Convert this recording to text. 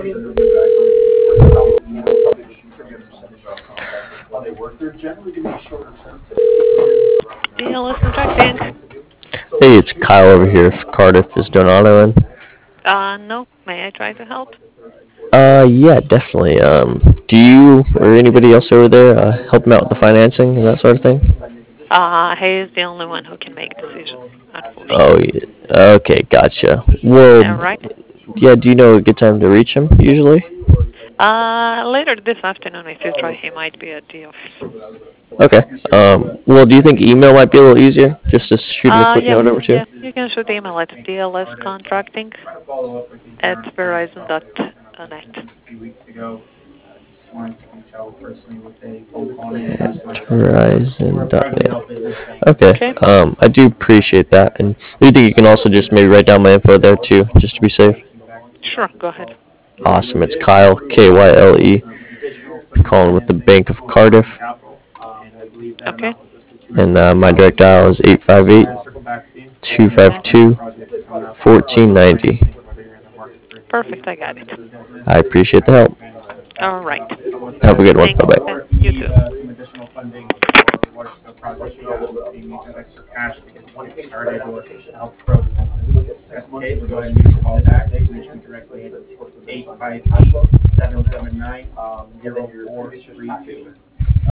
DLS contracting. Hey, it's Kyle over here. If Cardiff is doing auto in. No. May I try to help? Yeah, definitely. Do you or anybody else over there help him out with the financing and that sort of thing? He is the only one who can make decisions, Oh, unfortunately. yeah. Okay, gotcha. Well, All right. yeah. Do you know a good time to reach him usually? Later this afternoon, if you try, he might be at the office. Okay. Well, do you think email might be a little easier, just to shoot him a quick Yes, note over to? yes. You can shoot the email at dlscontracting@verizon.net. Verizon.net. Okay. Okay. I do appreciate that, and do you think you can also just maybe write down my info there too, just to be safe? Sure. Go ahead. Awesome. It's Kyle, Kyle, calling with the Bank of Cardiff, Okay. and my direct dial is 858 Okay. 252 1490. Perfect. I got it. I appreciate the help. All right. Have a good one. Thanks. Bye bye. You too.